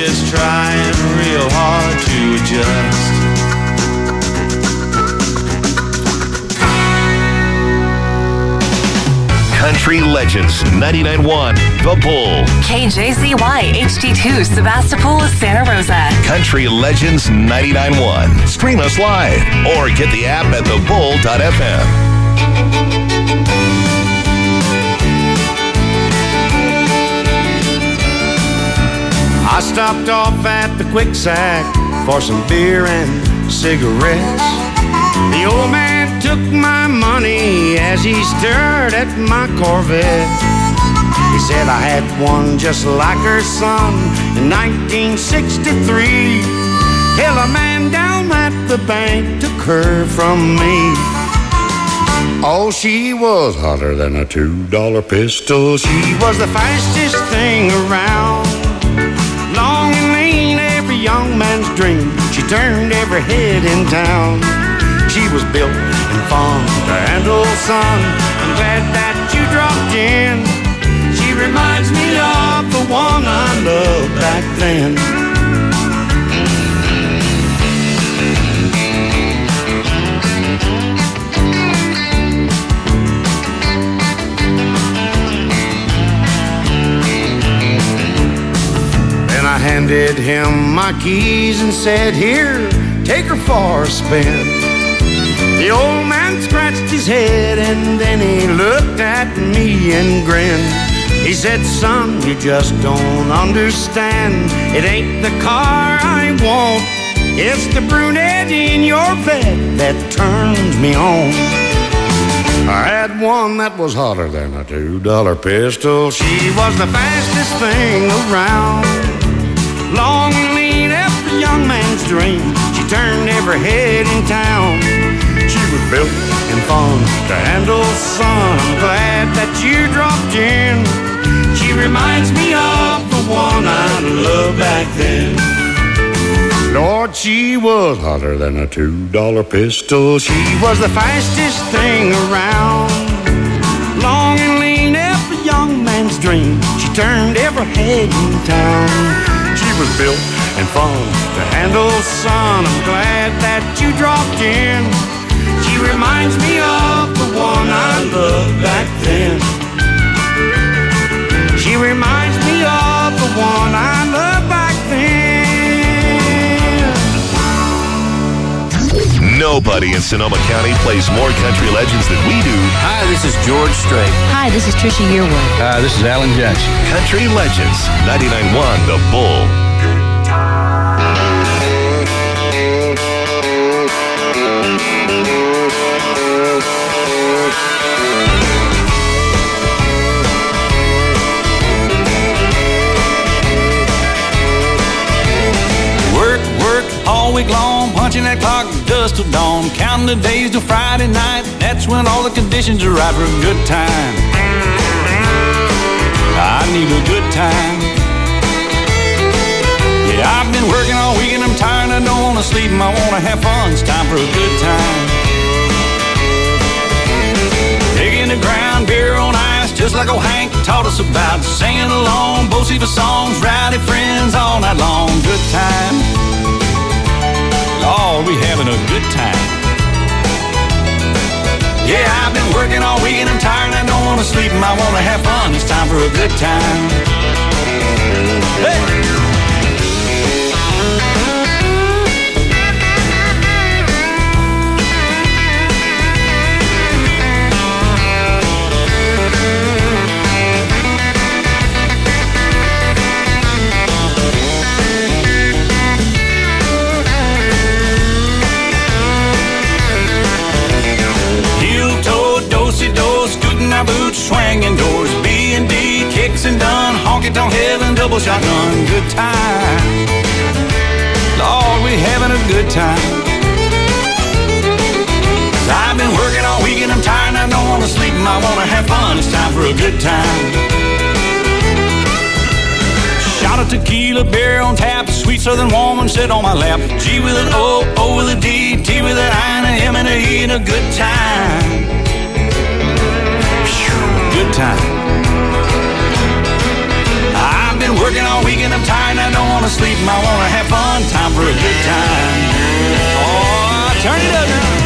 is trying real hard to adjust. Country Legends 99.1 The Bull. KJZY HD2 Sebastopol, Santa Rosa. Country Legends 99.1. Stream us live or get the app at thebull.fm. I stopped off at the Quick Sack for some beer and cigarettes. The old man took my money as he stared at my Corvette. He said I had one just like her son in 1963. Hell, a man down at the bank took her from me. Oh, she was hotter than a $2 pistol. She was the fastest thing around. Long and lean, every young man's dream. She turned every head in town. She was built and fun to handle, son. I'm glad that you dropped in. She reminds me of the one I loved back then. Then I handed him my keys and said, here, take her for a spin. The old man scratched his head and then he looked at me and grinned. He said, son, you just don't understand. It ain't the car I want. It's the brunette in your bed that turns me on. I had one that was hotter than a $2 pistol. She was the fastest thing around. Long and lean, every young man's dream. She turned every head in town. She was built and fun to handle, son. I'm glad that you dropped in. She reminds me of the one I loved back then. Lord, she was hotter than a $2 pistol. She was the fastest thing around. Long and lean, every young man's dream. She turned every head in town. She was built and fun to handle, son. I'm glad that you dropped in. She reminds me of the one I loved back then. She reminds me of the one I loved back then. Nobody in Sonoma County plays more country legends than we do. Hi, this is George Strait. Hi, this is Trisha Yearwood. Hi, this is Alan Jackson. Country Legends 99.1 The Bull. All week long, punching that clock dust till dawn, counting the days till Friday night. That's when all the conditions are right for a good time. I need a good time. Yeah, I've been working all week and I'm tired. I don't want to sleep and I want to have fun. It's time for a good time. Digging the ground, beer on ice, just like old Hank taught us about. Singing along, Bo Siva songs, rowdy friends all night long. Good time. Oh, we having a good time. Yeah, I've been working all week and I'm tired and I don't want to sleep and I want to have fun. It's time for a good time. Hey! Scooting our boots, swinging doors, B&D, kicks and done, honky-tonk heaven, double shotgun, good time. Lord, we having a good time. 'Cause I've been working all week and I'm tired and I don't want to sleep and I want to have fun. It's time for a good time. Shot of tequila, beer on tap, sweet southern woman sit on my lap. G with an O, O with a D, T with an I and a M and a E, and a good time. Good time. I've been working all week and I'm tired and I don't want to sleep and for a good time. Oh, turn it up now.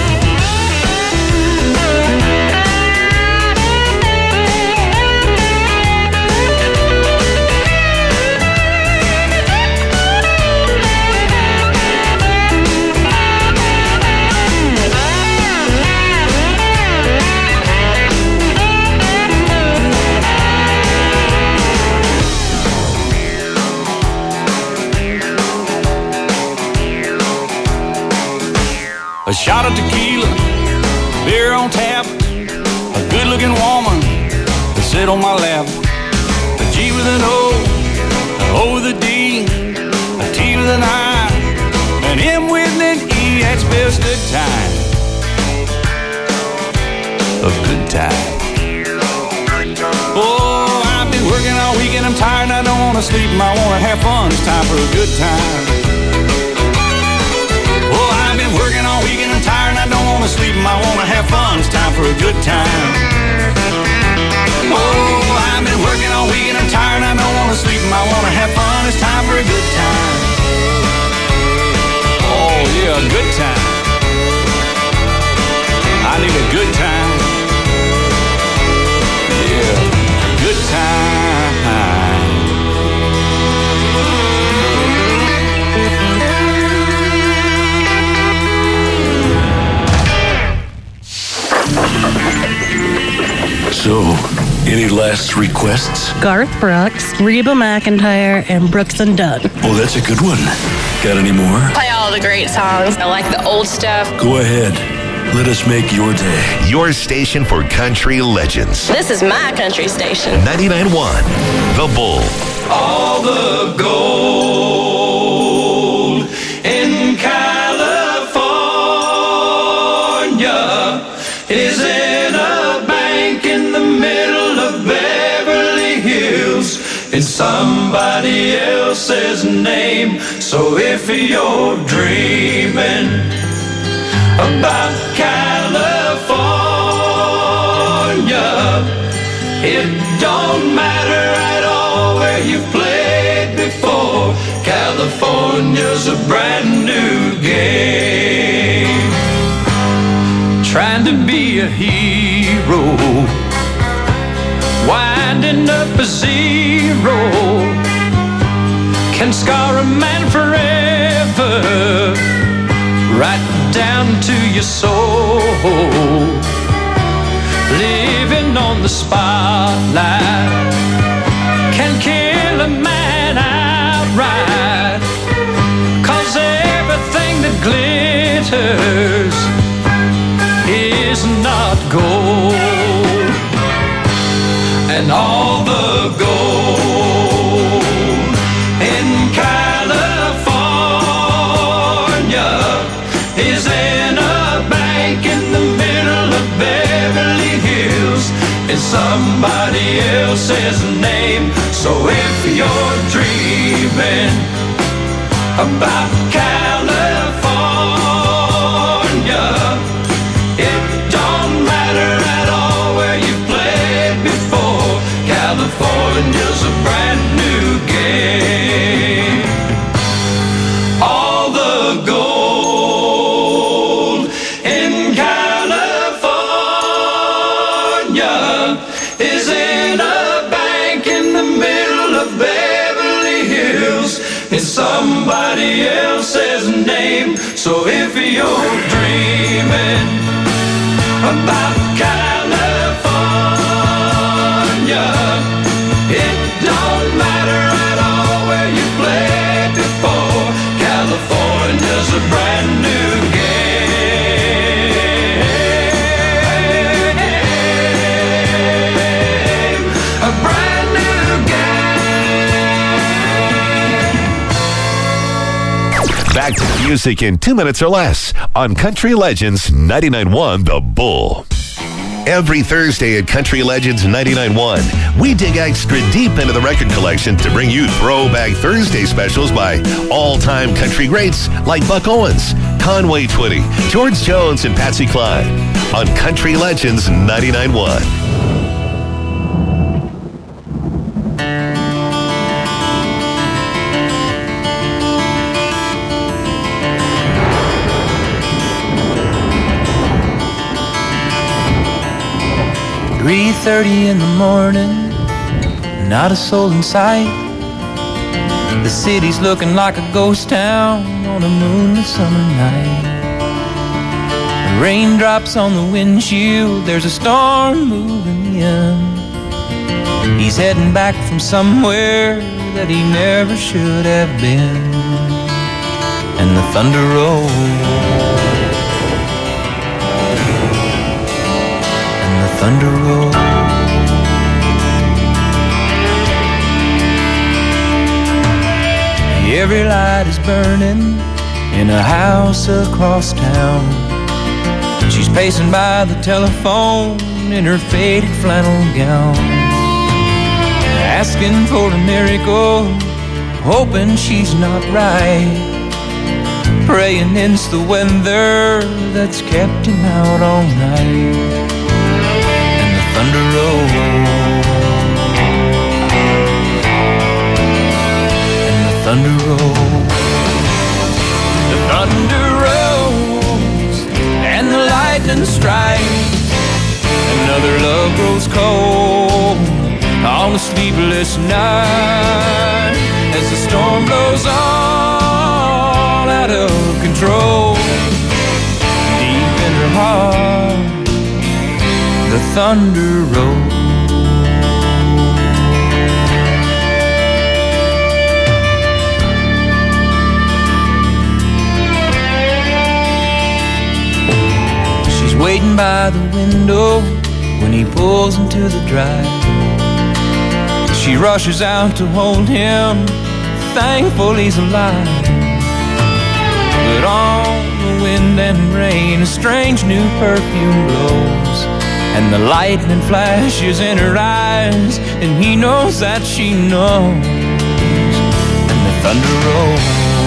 A shot of tequila, beer on tap, a good-looking woman to sit on my lap. A G with an O, an O with a D, a T with an I, an M with an E, that spells good time. A good time. Oh, I've been working all weekend, I'm tired and I don't want to sleep, I want to have fun, it's time for a good time. I've been working all weekend, I'm tired and I don't want to sleep, I want to have fun, it's time for a good time. Oh, I've been working all weekend, I'm tired and I don't want to sleep, I want to have fun, it's time for a good time. Oh yeah, a good time. I need a good time. Yeah, good time. So, any last requests? Garth Brooks, Reba McEntire, and Brooks and Dunn. Oh, that's a good one. Got any more? Play all the great songs. I like the old stuff. Go ahead. Let us make your day. Your station for country legends. This is my country station. 99.1 The Bull. All the gold in California is in a bank in the middle of Beverly Hills. It's somebody else's name. So if you're dreaming about California, it don't matter at all where you played before. California's a brand new game. Trying to be a hero, winding up a zero, can scar a man forever, right down to your soul. Living on the spotlight can kill a man outright, 'cause everything that glitters is not gold. And all the gold in California is in a bank in the middle of Beverly Hills. It's somebody else's name. So if you're dreaming about California, it don't matter at all where you played before. California's a brand new game. All the gold in California is in a bank in the middle of Beverly Hills. It's somebody else's name. So if you're dreaming about California, it don't matter at all where you played before. California's a brand new game. A brand new game. Back to music in 2 minutes or less on Country Legends 99.1 The Bull. Every Thursday at Country Legends 99.1, we dig extra deep into the record collection to bring you Throwback Thursday specials by all-time country greats like Buck Owens, Conway Twitty, George Jones, and Patsy Cline on Country Legends 99.1. 3:30 in the morning, not a soul in sight. The city's looking like a ghost town on a moonlit summer night. Raindrops on the windshield, there's a storm moving in. He's heading back from somewhere that he never should have been. And the thunder rolls, and the thunder rolls. Every light is burning in a house across town. She's pacing by the telephone in her faded flannel gown, asking for a miracle, hoping she's not right, praying it's the weather that's kept him out all night. And the thunder rolls, and the thunder rolls, the thunder rolls, and the lightning strikes. Another love grows cold on a sleepless night as the storm blows all out of control. Deep in her heart, the thunder rolls. She's waiting by the window when he pulls into the drive. She rushes out to hold him, thankful he's alive. But on the wind and rain, a strange new perfume blows, and the lightning flashes in her eyes, and he knows that she knows. And the thunder rolls,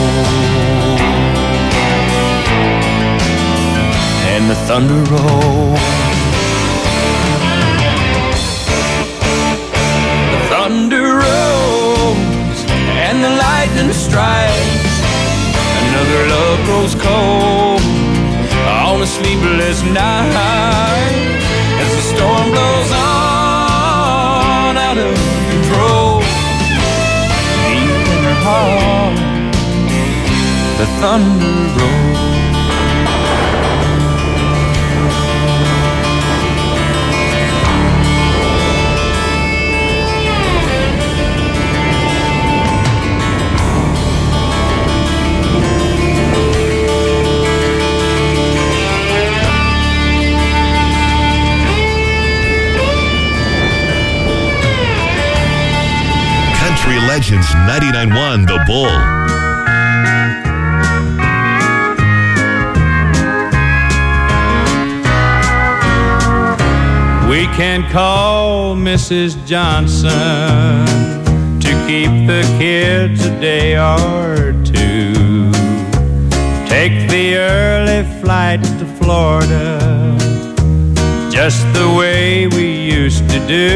and the thunder rolls. Thunder rolls and the lightning strikes. Another love grows cold on a sleepless night as the storm blows on out of control. Deep in her heart, the thunder rolls. Country Legends 99.1 The Bull. We can call Mrs. Johnson to keep the kids a day or two. Take the early flight to Florida, just the way we used to do.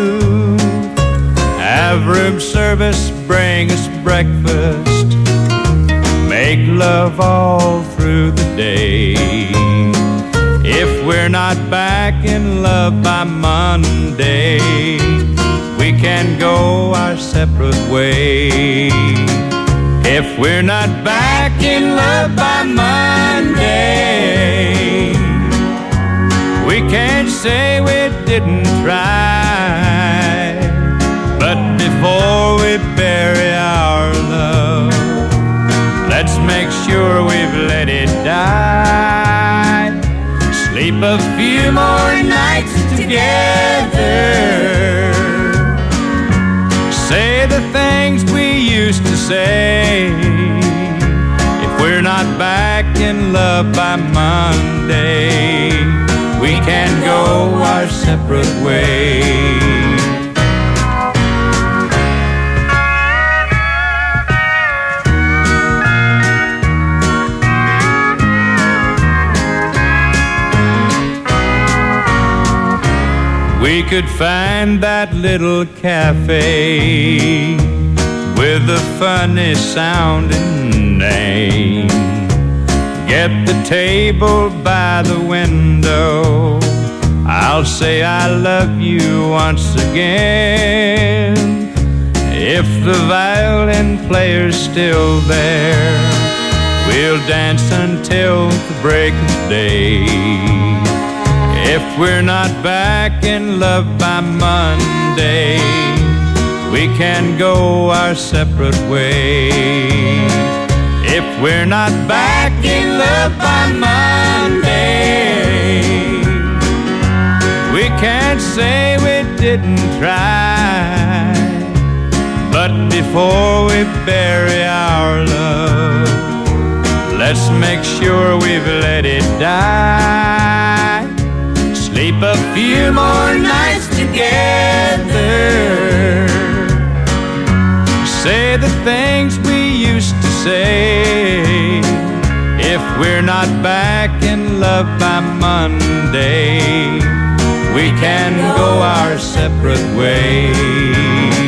Have room service, bring us breakfast, make love all through the day. If we're not back in love by Monday, we can go our separate ways. If we're not back in love by Monday, we can't say we didn't try. But before we bury our love, let's make sure we've let it die. Sleep a few more nights together, say the things we used to say. If we're not back in love by Monday, we can go our separate ways. We could find that little cafe with a funny sounding name. Get the table by the window, I'll say I love you once again. If the violin player's still there, we'll dance until the break of day. If we're not back in love by Monday, we can go our separate ways. If we're not back in love by Monday, we can't say we didn't try. But before we bury our love, let's make sure we've let it die. Sleep a few more nights together, say the things we used to say. If we're not back in love by Monday, we can go our separate ways.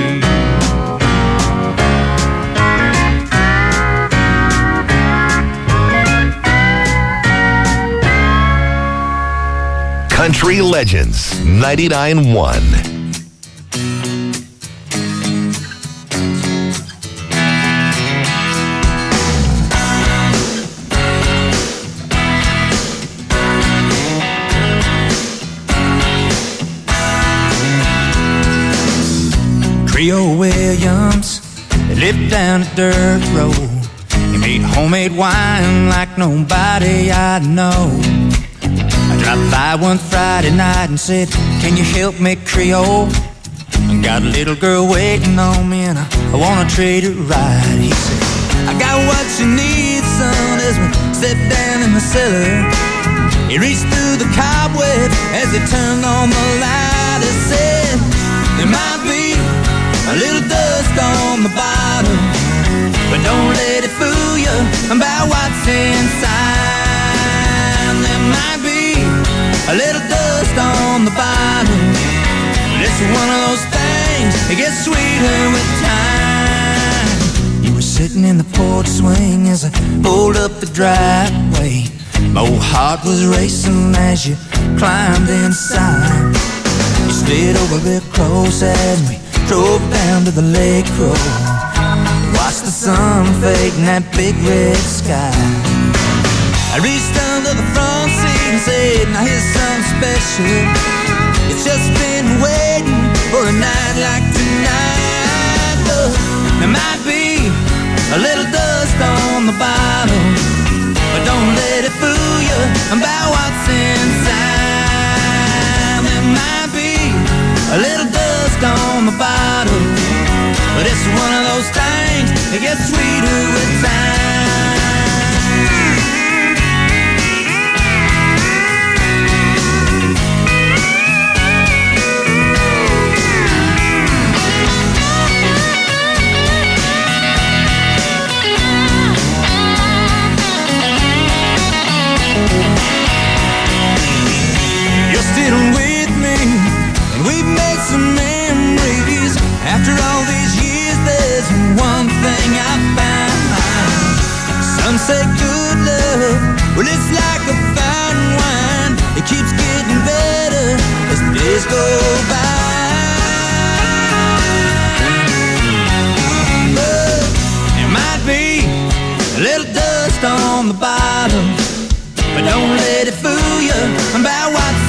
Country Legends 99.1. Creole Williams, they lived down a dirt road. He made homemade wine like nobody I know. I dropped by one Friday night and said, can you help me, Creole? I got a little girl waiting on me and I wanna treat her right. He said, I got what you need, son, as we stepped down in the cellar. He reached through the cobwebs as he turned on the light. He said, there might be a little dust on the bottom, but don't let it fool you about what's inside. There might be a little dust on the bottom, but it's one of those things that gets sweeter with time. You were sitting in the porch swing as I pulled up the driveway. My old heart was racing as you climbed inside. You slid over real close as we drove down to the lake road. Watched the sun fade in that big red sky. I reached under the front seat and said, now here's something special. It's just been waiting for a night like tonight. Look, there might be a little dust on the bottom, but don't let it fool you about what's inside. There might be a little dust on the bottom, but it's one of those things that gets sweeter with time. You're still with me, and we've made some memories. After all these years, there's one thing I found. Some say good love, well, it's like a fine wine. It keeps getting better as the days go by. But there might be a little dust on the bottom, but don't let it fool you about what's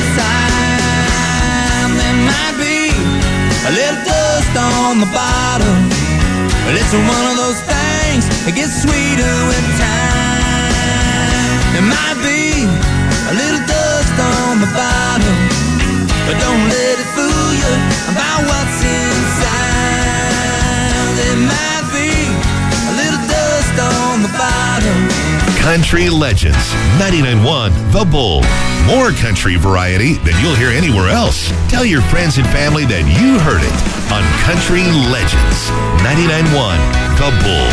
inside. There might be a little dust on the bottom, but it's one of those things that gets sweeter with time. There might be a little dust on the bottom, but don't let it fool you about what's inside. There might be a little dust on the bottom. Country Legends 99.1 The Bull. More country variety than you'll hear anywhere else. Tell your friends and family that you heard it on Country Legends 99.1 The Bull.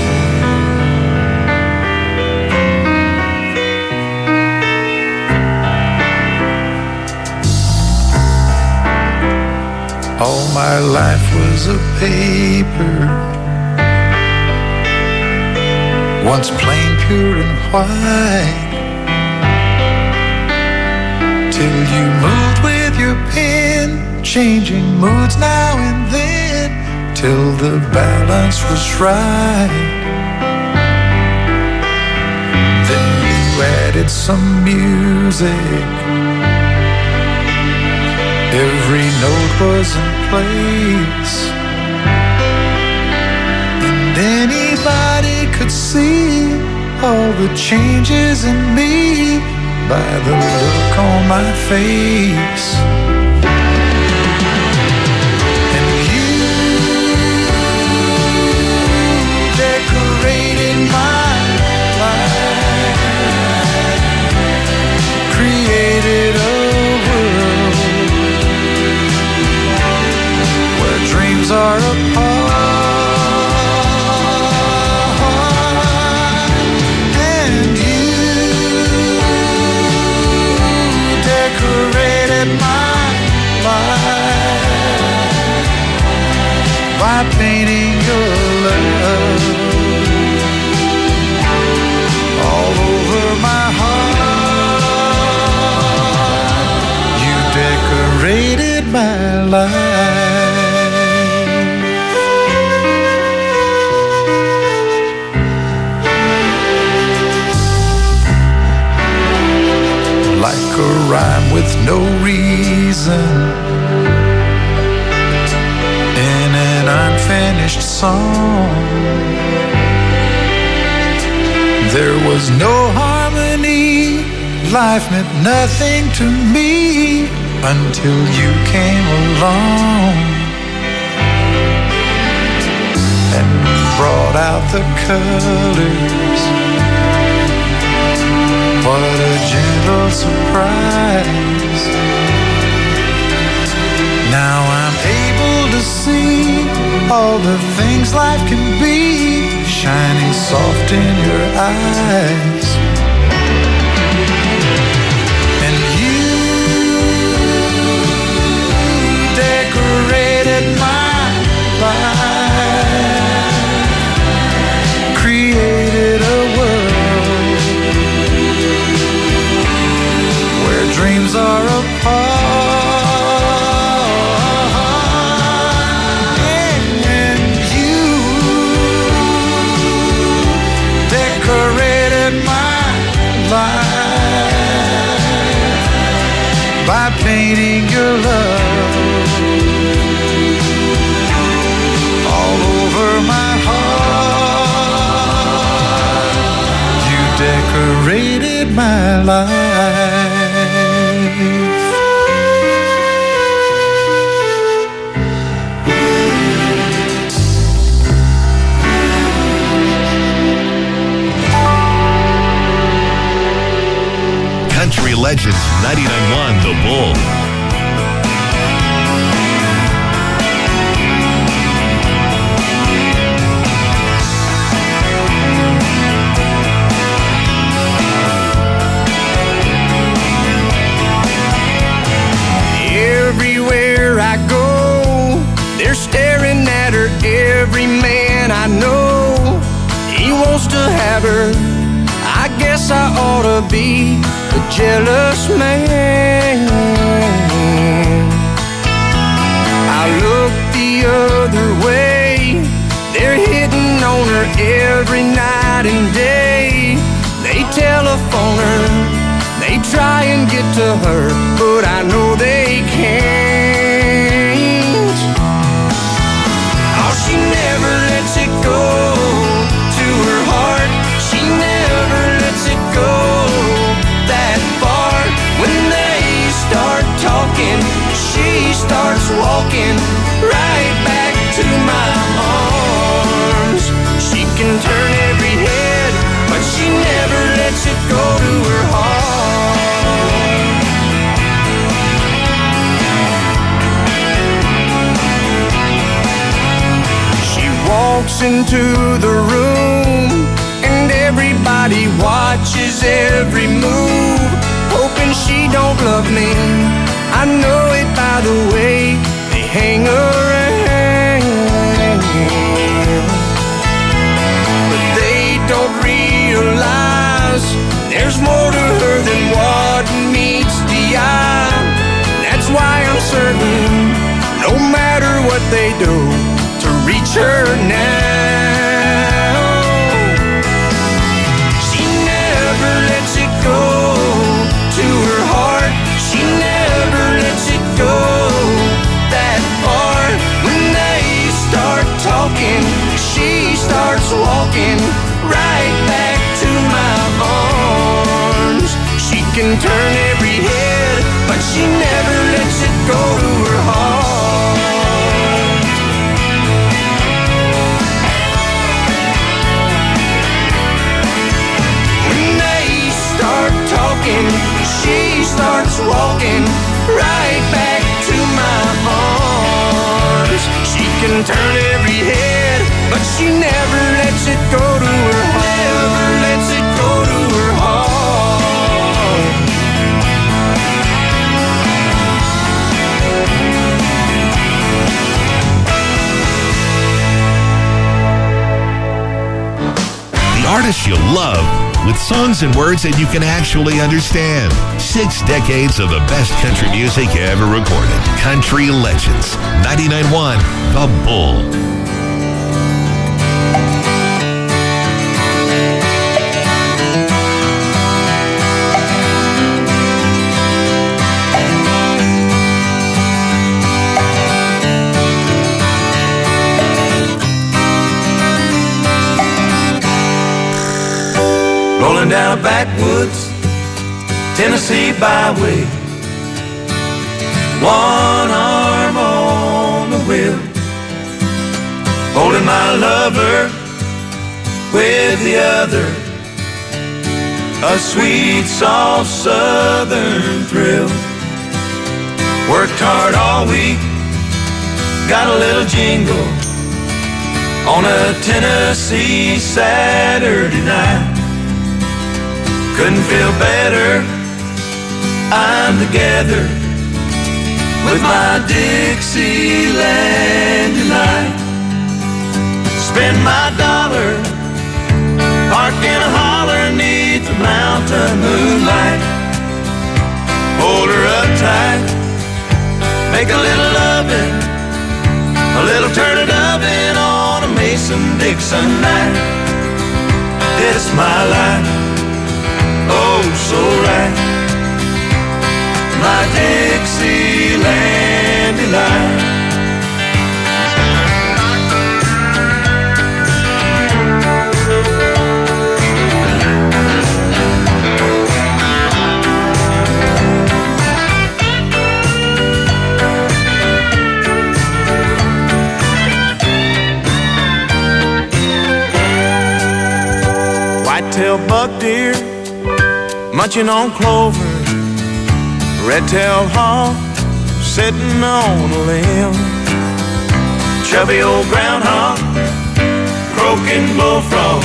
All my life was a paper, once plain, pure, and white, till you moved with your pen, changing moods now and then till the balance was right. Then you added some music, every note was in place, and anybody could see all the changes in me by the look on my face. And you decorated my life, created a world where dreams are apart. By painting your love all over my heart, you decorated my life. Like a rhyme with no reason, an unfinished song. There was no harmony, life meant nothing to me until you came along and brought out the colors. What a gentle surprise. Now I'm able to see all the things life can be, shining soft in your eyes. And you decorated my life, created a world where dreams are apart. By painting your love all over my heart, you decorated my life. Country Legends 99.1 The Bull. Everywhere I go, they're staring at her. Every man I know, he wants to have her. I guess I ought to be a jealous man. I look the other way, they're hitting on her every night and day. They telephone her, they try and get to her, but I know they can't. Oh, she never lets it go to her heart. She never lets it go that far. When they start talking, she starts walking right back to my arms. She can turn every head, but she never lets it go to her heart. She walks into the room and everybody watches every move, hoping she don't love me. I know it by the way they hang around. But they don't realize there's more to her than what meets the eye. no matter what they do to reach her now. She never lets it go to her heart. She never lets it go that far. When they start talking, she starts walking right back to my arms. She can turn every head, but she never lets it go to her heart. When they start talking, she starts walking right back to my arms. She can turn every head, but she never lets it go to her heart. Never lets it go to her heart. The artists you love, with songs and words that you can actually understand. 6 decades of the best country music ever recorded. Country Legends. 99.1 The Bull. Rolling down a backwoods Tennessee byway, one arm on the wheel, holding my lover with the other, a sweet, soft southern thrill. Worked hard all week, got a little jingle on a Tennessee Saturday night. Couldn't feel better, I'm together with my Dixieland delight. Spend my dollar, park in a holler neath the mountain moonlight. Hold her up tight, make a little loving, a little turn it oven on a Mason-Dixon night. This my life, oh, so right, my Dixieland delight. Whitetail buck deer munching on clover, red-tailed hawk sitting on a limb, chubby old groundhog croaking bullfrog,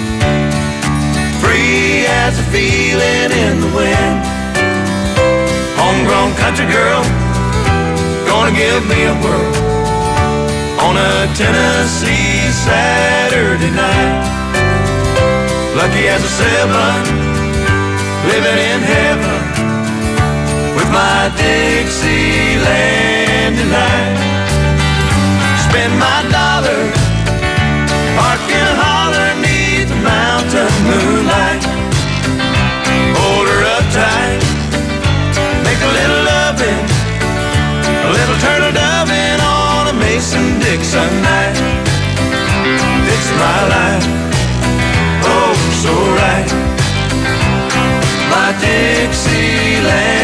free as a feeling in the wind. Homegrown country girl gonna give me a whirl on a Tennessee Saturday night. Lucky as a 7, living in heaven with my Dixieland delight. Spend my dollar, park in a holler neath the mountain moonlight. Hold her up tight, make a little loving, a little turtle doving on a Mason-Dixon night. It's my life, oh so right, my Dixieland